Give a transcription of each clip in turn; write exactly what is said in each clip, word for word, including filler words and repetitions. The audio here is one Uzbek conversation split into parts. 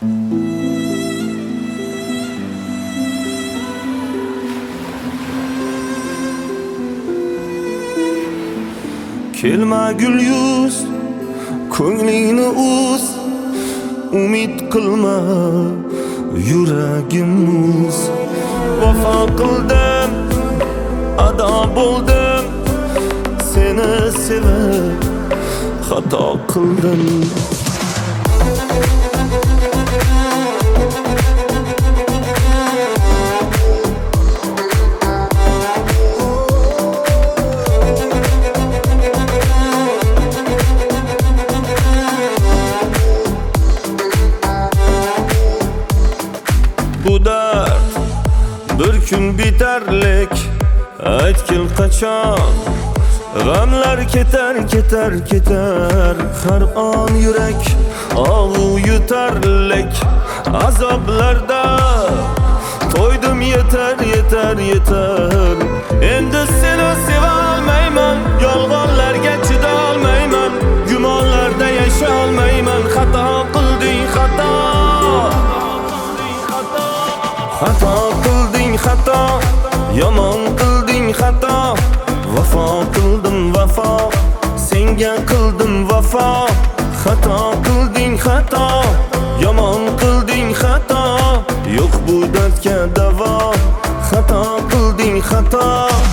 Kelma gul yuz, ko'nglingni uz, umid qilma, yuragim muz. Vafo qildim, ado bo'ldim, seni sevib xato qildim. Bu dard bir kun bitarlik, aytgil qachon g'amlar ketar ketar ketar. Har on yurak og'u yutarlik, azoblarda to'ydim yetar yetar yetar. Endi seni seva olmayman, yolg'onlarga chida olmayman, gumonlarda yasha olmayman. Xato qilding xato, xato qilding xato, yomon qilding xato. Vafo qildim vafo, senga qildim vafo. Xato qilding xato, yomon qilding xato. Yo'q bu dardga davo, xato qilding xato.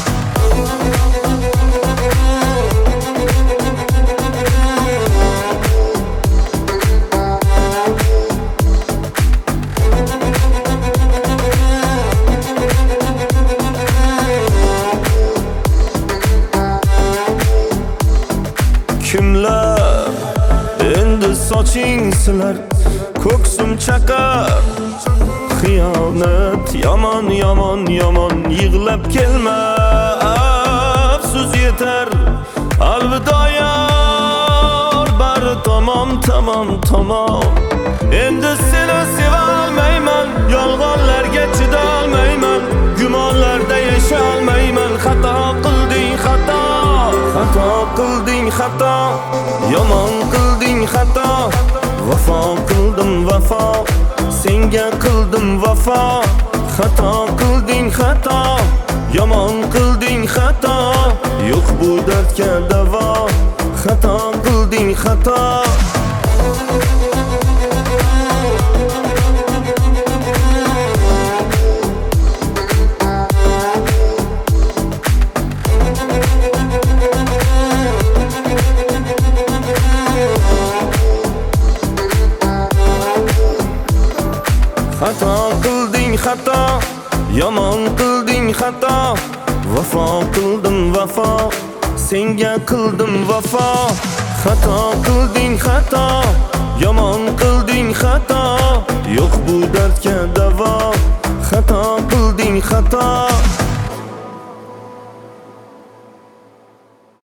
Kimlar endi soching silar, ko'ksim chaqar. Xiyonat yomon yomon yomon, yig'lab kelma, afsus yetar. Alvido yor, bari tamom tamom tamom. Endi seni seva olmayman, yolg'onlarga chida olmayman, gumonlarda yasha olmayman. Xato qilding xato, xato qilding xato, yomon qilding xato. Vafo qildim vafo, senga qildim vafo. Xato qilding xato, yomon qilding xato. Yo'q bu dardga davo, xato qilding xato. Xato qilding xato, yomon qilding xato. Vafo qildim vafo, senga qildim vafo. Xato qilding xato, yomon qilding xato. Yo'q bu dardga davo, xato qilding xato.